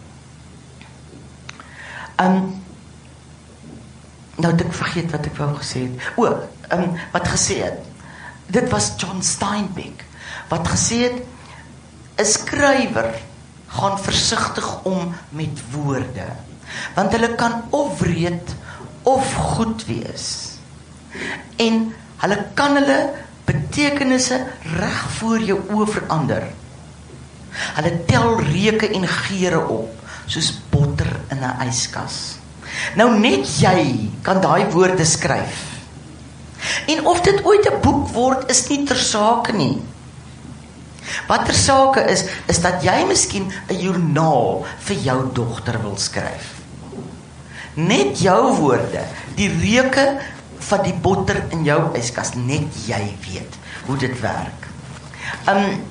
um, nou het ek vergeet wat ek wou gesê het, o, um, wat gesê het, dit was John Steinbeck, wat gesê het, 'n skrywer gaan versigtig om met woorde, want hulle kan of wreed of goed wees, en hulle kan hulle betekenisse reg voor jou oë verander. Hulle tel reuke en geure op, soos botter in 'n yskas. Nou net jy kan daai woorde skryf. En of dit ooit 'n boek word, is nie ter sake nie. Wat ter sake is, is dat jy miskien 'n joernaal vir jou dogter wil skryf. Net jou woorde, die reuke van die botter in jou yskas, net jy weet hoe dit werk. Um,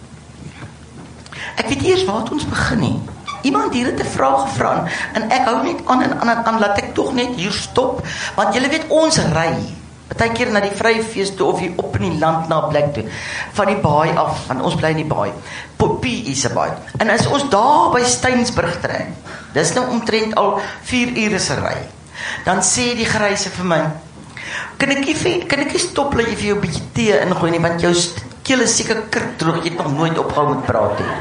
ek weet eers waar het ons begin nie. Iemand hier het 'n vraag gevra, en ek hou net aan en aan en aan, laat ek tog net hier stop, want julle weet ons ry, partykeer na die Vryfees toe, of hier op in die land na 'n plek toe, van die baai af, want ons bly in die baai, P is 'n baai, en as ons daar by Steynsburg trek, dis nou omtrent al vier ure se ry, dan sê die gryse vir my, kan ek nie, kan ek nie stop, laat jy vir jou 'n bietjie tee ingooi nie, want jou keel is seker kirkdroog, jy het nog nooit opgehou met praat nie.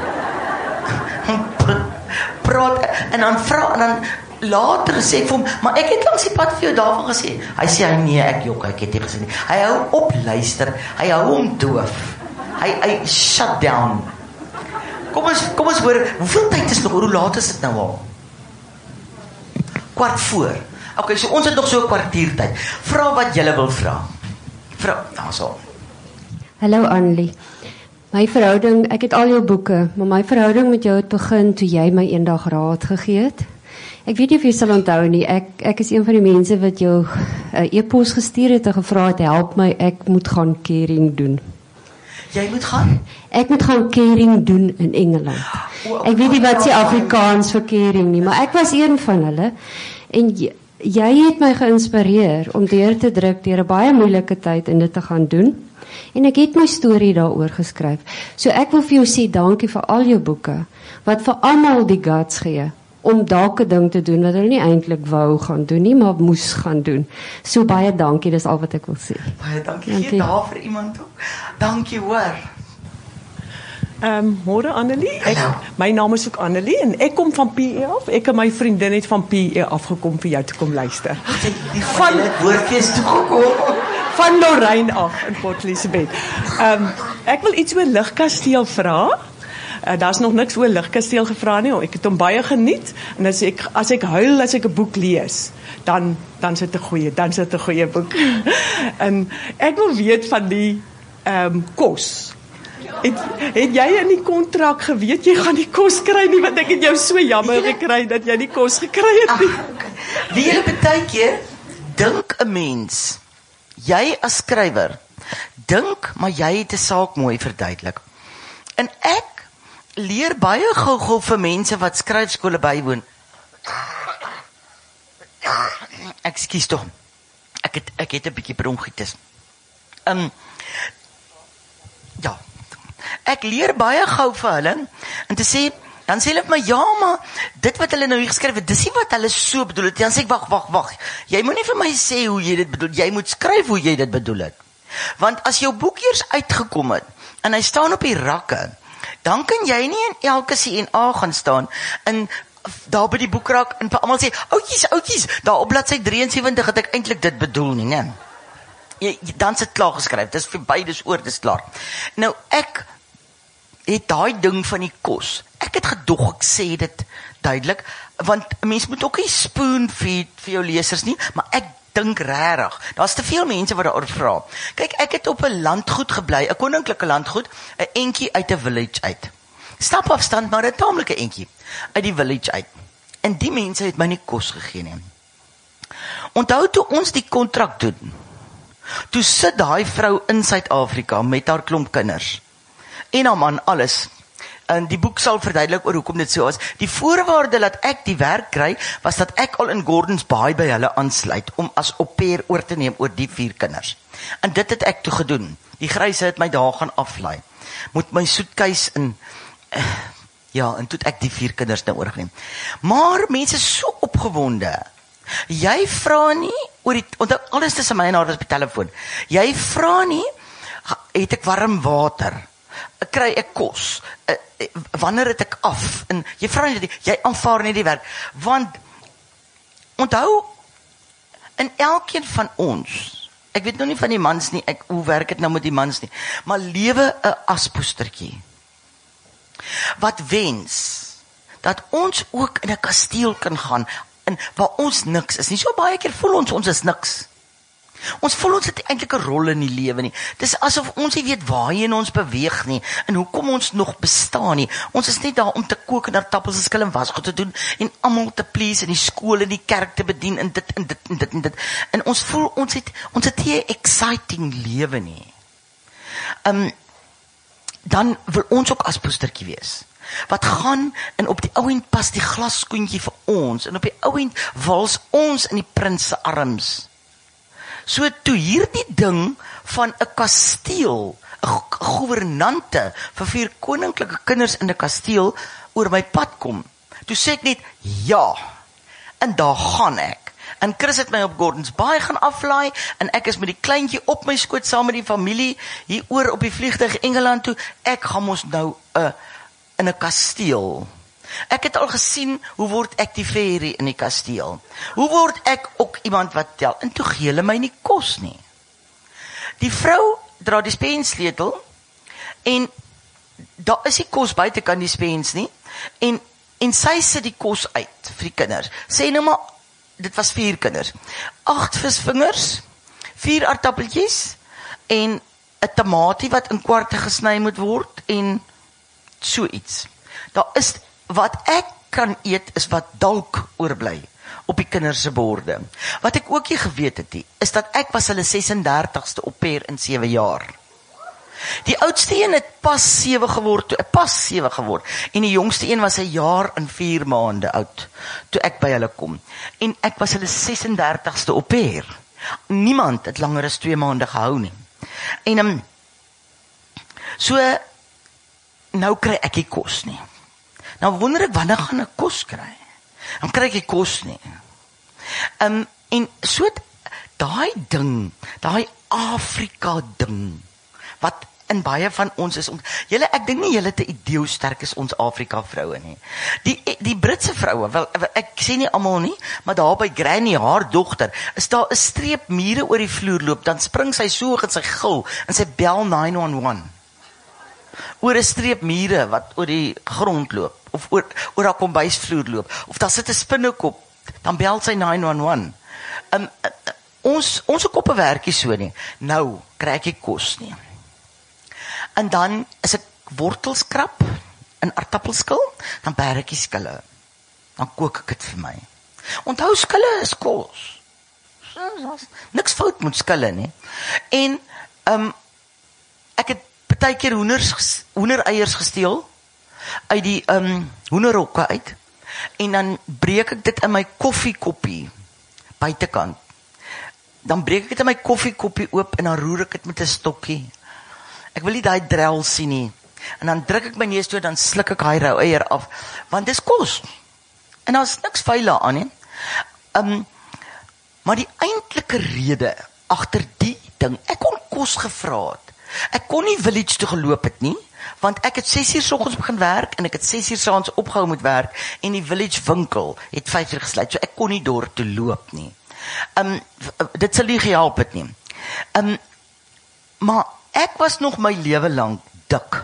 praat, en dan vra, en dan later sê ek vir hom, maar ek het langs die pad vir jou daarvan gesê. Hy sê, hy nee, ek jok, ek het nie gesê nie. Hy hou op luister, hy hou hom doof. Hy, hy shut down. Kom ons, kom ons hoor, hoeveel tyd is nog, hoe laat is dit nou al? Kwart voor. Ok, so ons het nog so 'n kwartier tyd. Vra wat julle wil vra. Vra, nou so. Hallo Annelie. My verhouding, ek het al jou boeke, maar my verhouding met jou het begin toe jy my eendag raad gegee het. Ek weet nie of jy sal onthou nie, ek, ek is een van die mense wat jou uh, e-pos gestuur het en gevra het, help my, ek moet gaan caring doen. Jy moet gaan? Ek moet gaan caring doen in Engeland. Ek weet nie wat se Afrikaans vir caring nie, maar ek was een van hulle, en jy, jy het my geïnspireer om deur te druk deur 'n baie moeilike tyd en dit te gaan doen. En ek het my storie daaroor geskryf. So ek wil vir jou sê dankie vir al jou boeke wat vir almal die guts gee om dalk 'n ding te doen wat hulle nie eintlik wou gaan doen nie, maar moes gaan doen. So baie dankie, dis al wat ek wil sê. Baie dankie. Gee daar vir iemand ook. Dankie hoor. Ehm um, môre Annelie. Ek, my naam is ook Annelie en ek kom van P E af. Ek en my vriendin het van P E afgekom vir jou te kom luister. Van woordfees toe gekom. Van Lorraine af in Port Elizabeth. Ehm um, ek wil iets oor Ligkasteel vra. Uh, Daar's nog niks oor Ligkasteel gevra nie. Ek het hom baie geniet en as ek as ek huil as ek 'n boek lees, dan dan sit 'n goeie, dan sit 'n goeie boek. En ek wil weet van die ehm um, kos. Het, het jy in die kontrak geweet jy gaan die kos kry nie, want ek het jou so jammer gekry dat jy die kos gekry het nie. Wie jy baie keer dink 'n mens, jy as skrywer dink maar jy het 'n saak mooi verduidelik. En ek leer baie gou-gou vir mense wat skryfskole bywoon. Ekskuus tog. Ek het ek het 'n bietjie bronchitis. Ehm um, ja. Ek leer baie gou vir hulle en te sê, dan sê hulle vir my, ja, maar dit wat hulle nou hier geskryf het, dis nie wat hulle so bedoel het. Dan sê ek, wag, wag, wag. Jy moet nie vir my sê hoe jy dit bedoel. Jy moet skryf hoe jy dit bedoel het. Want as jou boek eers uitgekom het en hy staan op die rakke, dan kan jy nie in elke C N A gaan staan en daar by die boekrak en vir almal sê, oudjies, oudjies, daar op bladsy drieënsewentig het ek eintlik dit bedoel nie, nee. Jy, dan sit klaar geskryf, dis verby, dis oor, dis klaar. Nou, ek het daai ding van die kos, ek het gedog, ek sê dit duidelik, want mens moet ook nie spoon feed vir jou lesers nie, maar ek dink rarig, daar's te veel mense wat daaroor vra. Kyk, ek het op 'n landgoed gebly, 'n koninklike landgoed, 'n entjie uit 'n village uit. Stapafstand, maar 'n taamlike entjie uit die village uit. En die mense het my nie kos gegee nie. Onthou toe ons die kontrak doen, toe sit daai vrou in Suid-Afrika met haar klomp kinders. En haar man, alles. En die boek sal verduidelik oor hoekom dit so was. Die voorwaarde dat ek die werk kry, was dat ek al in Gordons Bay by hulle aansluit, om as au pair oor te neem oor die vier kinders. En dit het ek toe gedoen. Die gryse het my daar gaan aflaai. Moet my soetkuis in, uh, ja, en toe het ek die vier kinders nou oorgeneem. Maar mense is so opgewonde. Jy vra nie, oor die, onthou alles tussen my en haar is op die telefoon. Jy vra nie, het ek warm water? Kry ek kos, uh, wanneer het ek af, en jy vra nie, jy aanvaar nie die werk, want, onthou, in elkeen van ons, ek weet nou nie van die mans nie, ek, hoe werk het nou met die mans nie, maar lewe 'n aspoestertjie, wat wens, dat ons ook in 'n kasteel kan gaan, en waar ons niks is nie, so baie keer voel ons, ons is niks, ons voel ons het eintlik 'n rol in die lewe nie. Dis asof ons nie weet waarheen ons beweeg nie en hoekom ons nog bestaan nie. Ons is net daar om te kook en daar tappels en skil en wasgoed te doen en almal te please en die skool en die kerk te bedien en dit en dit en dit en dit. En ons voel ons het ons het nie 'n exciting lewe nie. Um dan wil ons ook as postertjie wees. Wat gaan en op die ouend pas die glasskoentjie vir ons en op die ouend wals ons in die prins se arms. So toe hierdie ding van 'n kasteel, 'n gouvernante vir vier koninklike kinders in 'n kasteel oor my pad kom, toe sê ek net ja. En daar gaan ek. En Chris het my op Gordons Bay gaan aflaai en ek is met die kleintjie op my skoot saam met die familie hier oor op die vliegtuig Engeland toe. Ek gaan mos nou 'n uh, in 'n kasteel. Ek het al gesien, hoe word ek die fairy in die kasteel? Hoe word ek ook iemand wat tel? En toe gee hulle my nie kos nie. Die vrou dra die spensleutel, en daar is die kos buite kan die spens nie, en, en sy sit die kos uit vir die kinders. Sê nou maar, dit was vier kinders. Agt visvingers, vier aardappeltjies, en 'n tamatie wat in kwarte gesny moet word, en so iets. Daar is wat ek kan eet is wat dalk oorbly op die kinders se borde. Wat ek ook nie geweet het nie, is dat ek was hulle ses en dertigste au pair in sewe jaar. Die oudste een het pas sewe geword, pas sewe geword, en die jongste een was 'n jaar en vier maande oud, toe ek by hulle kom. En ek was hulle ses en dertigste au pair. Niemand het langer as twee maande gehou nie. En um, so, nou kry ek die kos nie. Nou wonder ek, wanneer gaan ek kos kry? Dan kry ek die kos nie. Um, en so, daai ding, daai Afrika ding, wat in baie van ons is, julle, ek dink nie julle te idee sterk is ons Afrika vroue nie. Die, die Britse vroue, wel, ek sê nie almal nie, maar daar by Granny, haar dogter, is daar 'n streep mure oor die vloer loop, dan spring sy so en sy gil, en sy bel nine one one. Oor 'n streep mure wat oor die grond loop, of oor, oor haar kombuisvloer loop, of daar sit 'n spinnekop, dan bel sy nine one one. Um, ons, ons koppe werkie so nie. Nou, kry ek nie kos nie. En dan is ek wortelskrap in aardappelskil, dan bær ek die skille. Dan kook ek dit vir my. Onthou, skille is kos. Niks fout met skille nie. En um, ek het partykeer hoenders, hoendereiers gesteel uit die um, hoenderhokke uit, en dan breek ek dit in my koffiekoppie buitekant. Dan breek ek dit in my koffiekoppie oop en dan roer ek dit met 'n stokkie. Ek wil nie daai drel sien nie. En dan druk ek my neus toe, dan sluk ek daai rou eier af, want dis kos. En daar's niks vuil daaraan nie. Um, maar die eintlike rede agter die ding, ek kon kos gevra het. Ek kon nie village toe geloop het nie, want ek het ses uur soggens begin werk, en ek het ses uur saans opgehou met werk, en die village winkel het vyf uur gesluit, so ek kon nie door te loop nie. Um, dit sal nie gehelp het nie. Um, maar ek was nog my lewe lang dik.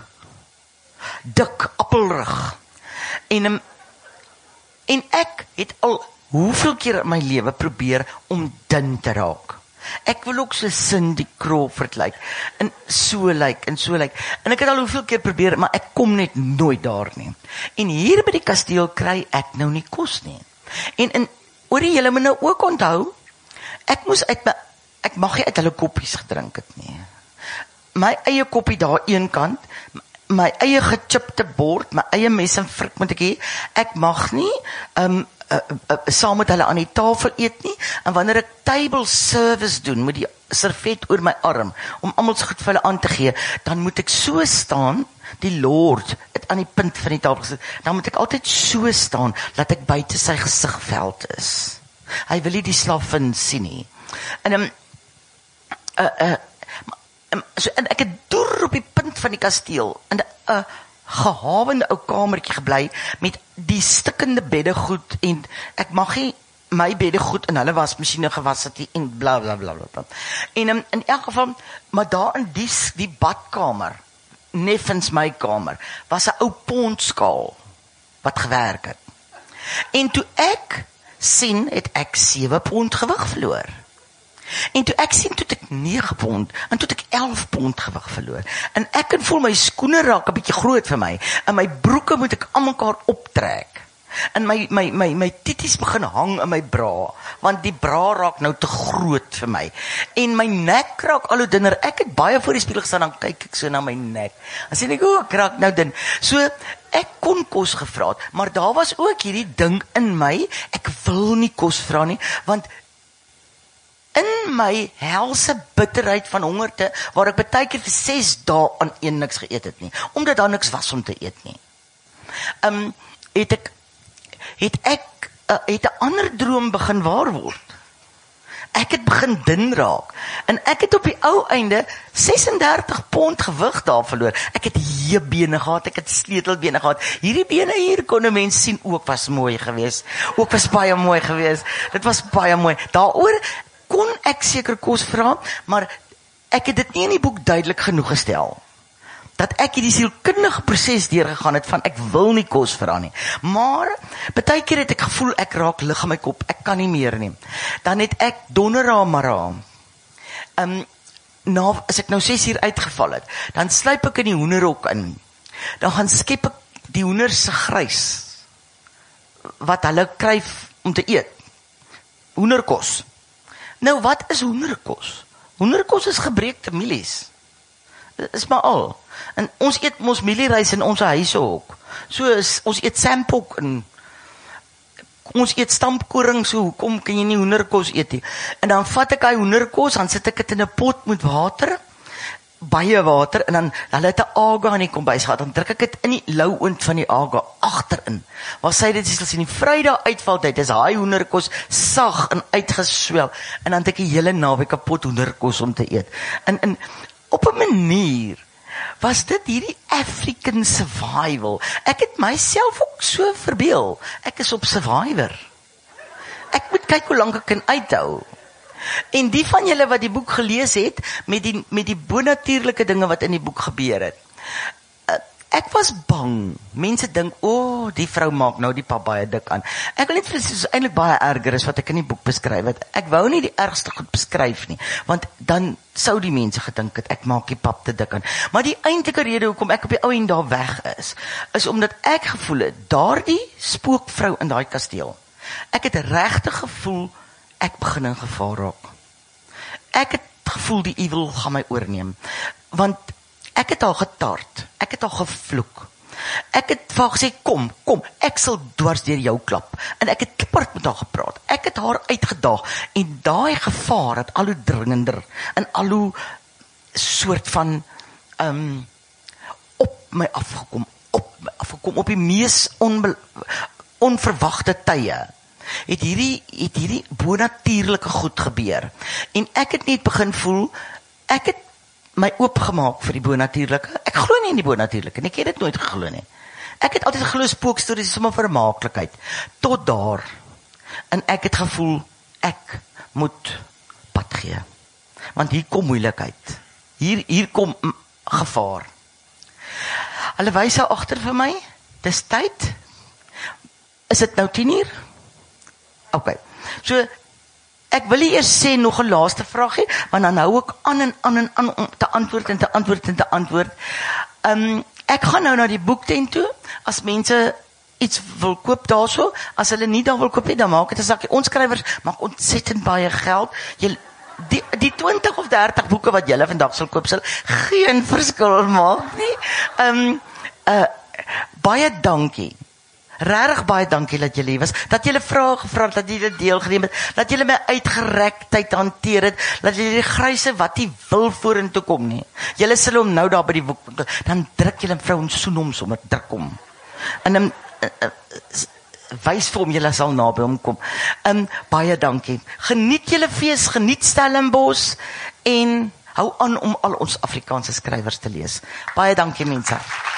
Dik, appelrig. En, um, en ek het al hoeveel keer in my lewe probeer om dun te raak. Ek wil ook so Cindy Crawford lyk, en so lyk, en so lyk. En ek het al hoeveel keer probeer, maar ek kom net nooit daar nie. En hier by die kasteel kry ek nou nie kos nie. En, en oor die julle moet nou ook onthou, ek moes uit my, ek mag nie uit hulle koppies gedrink het nie. My eie koppie daar een kant, my eie gechipte bord, my eie mes en vrik moet ek hê, ek mag nie, um, Uh, uh, saam met hulle aan die tafel eet nie, en wanneer ek table service doen, met die servet oor my arm, om almal so goed vir hulle aan te gee, dan moet ek so staan, die Lord het aan die punt van die tafel gesit, dan moet ek altyd so staan, dat ek buite sy gesigveld is. Hy wil nie die slavin sien nie. En, um, uh, uh, um, so, en ek het deur op die punt van die kasteel, en uh, gehavende ou kamertjie gebly, met die stikkende beddegoed, en ek mag nie my beddegoed in hulle wasmasjiene gewas het, en bla bla bla bla. En um, in elk geval, maar daar in die, die badkamer, neffens my kamer, was 'n ou pondskaal, wat gewerk het. En toe ek sien, het ek sewe pond gewig verloor. En toe ek sien, toe ek nege pond, en toe ek elf pond gewig verloor. En ek kan voel, my skoene raak 'n bietjie groot vir my, en my broeke moet ek almekaar optrek. En my, my, my, my titties begin hang in my bra, want die bra raak nou te groot vir my. En my nek raak al hoe dunner. Ek het baie voor die spieël gestaan, dan kyk ek so na my nek. Dan sê ek, o, ek raak nou dun. So, ek kon kos gevra het, maar daar was ook hierdie ding in my, ek wil nie kos vra nie, want in my helse bitterheid van hongerte, waar ek baie keer vir ses dae aan een niks geëet het nie, omdat daar niks was om te eet nie. Um, het ek, het ek, uh, het 'n ander droom begin waar word. Ek het begin dun raak, en ek het op die ou einde ses en dertig pond gewig daar verloor. Ek het heebene gehad, ek het sleutelbene gehad. Hierdie bene hier kon 'n mens sien, ook was mooi geweest. Ook was baie mooi geweest. Dit was baie mooi. Daaroor kon ek seker kos vra, maar ek het dit nie in die boek duidelik genoeg gestel, dat ek hierdie sielkundige proses deurgegaan het, van ek wil nie kos vra nie, maar, baie keer het ek gevoel, ek raak lig in my kop, ek kan nie meer nie, dan het ek donderramara, um, nou, as ek nou ses uur uitgeval het, dan sluip ek in die hoenderhok in, dan gaan skep ek die hoender se grys, wat hulle kry om te eet. Hoenderkos. Nou, wat is hoenderkos? Hoenderkos is gebreekte mielies. Dit is maar al. En ons eet ons mieliereis in ons huise ook. So is, ons eet sampok en ons eet stampkoring, so hoekom kan jy nie hoenderkos eet nie? En dan vat ek hy hoenderkos, dan sit ek dit in 'n pot met water, baie water, en dan, hulle het 'n aga in die kombuis gehad, dan druk ek dit in die lou oond van die aga, agterin. Waar sy dit sê, as die Vrydag uitval, dit is hy hoenderkos, sag en uitgeswel, en dan het ek die hele naweek 'n pot hoenderkos om te eet. En, en op 'n manier, was dit hierdie African survival. Ek het myself ook so verbeel. Ek is op Survivor. Ek moet kyk hoe lank ek kan uithou. En die van julle wat die boek gelees het, met die, met die bonatuurlike dinge wat in die boek gebeur het. Ek was bang. Mense dink, o, oh, die vrou maak nou die pap baie dik aan. Ek wil net vir dis eintlik baie erger is wat ek in die boek beskryf het. Ek wou nie die ergste goed beskryf nie, want dan sou die mense gedink het, ek maak die pap te dik aan. Maar die eintlike rede hoekom ek op die ou en daar weg is, is omdat ek gevoel het, daardie spookvrou in daai kasteel, ek het regtig gevoel, ek begin in gevaar raak. Ek het gevoel die evil gaan my oorneem, want ek het al getart, ek het al gevloek, ek het vir haar gesê, kom, kom, ek sal dwars deur jou klap, en ek het klipperd met haar gepraat, ek het haar uitgedaag, en daai gevaar het al hoe dringender, en al hoe soort van, um, op my afgekom, op my afgekom, op die mees onbe, onverwachte tye, het hierdie, het hierdie bonatuurlike goed gebeur, en ek het net begin voel, ek het my oopgemaak vir die bonatuurlike. Ek glo nie in die bonatuurlike, en ek het dit nooit geglo nie. Ek het altyd geglo spookstories is sommer vermaaklikheid. Tot daar. En ek het gevoel, ek moet pad gee. Want hier kom moeilikheid. Hier, hier kom m, gevaar. Hulle wys daar agter vir my, dis tyd. Is dit nou tien uur? Ok. So, ek wil nie eers sê nog 'n laaste vraagie, want dan hou ek aan en aan en aan om te antwoord en te antwoord en te antwoord. Um, ek gaan nou na die boektent toe, as mense iets wil koop daarso, as hulle nie daar wil koop nie, dan maak het 'n sakkie. Ons skrywers maak ontsettend baie geld. Jy, die, die twintig of dertig boeke wat julle vandag sal koop, sal geen verskil maak nie. Um, uh, baie dankie. Regtig baie dankie dat julle hier was, dat julle vrae gevra het, dat julle deelgeneem het, dat julle my uitgerektheid hanteer het, dat julle die gryse wat nie wil vorentoe kom nie. Julle sal hom nou daar by die boek, dan druk julle vrou en soen hom sommer, druk hom. En dan uh, uh, wys vir hom, julle sal naby hom kom. Um, baie dankie. Geniet julle fees, geniet Stellenbosch, en hou aan om al ons Afrikaanse skrywers te lees. Baie dankie mense.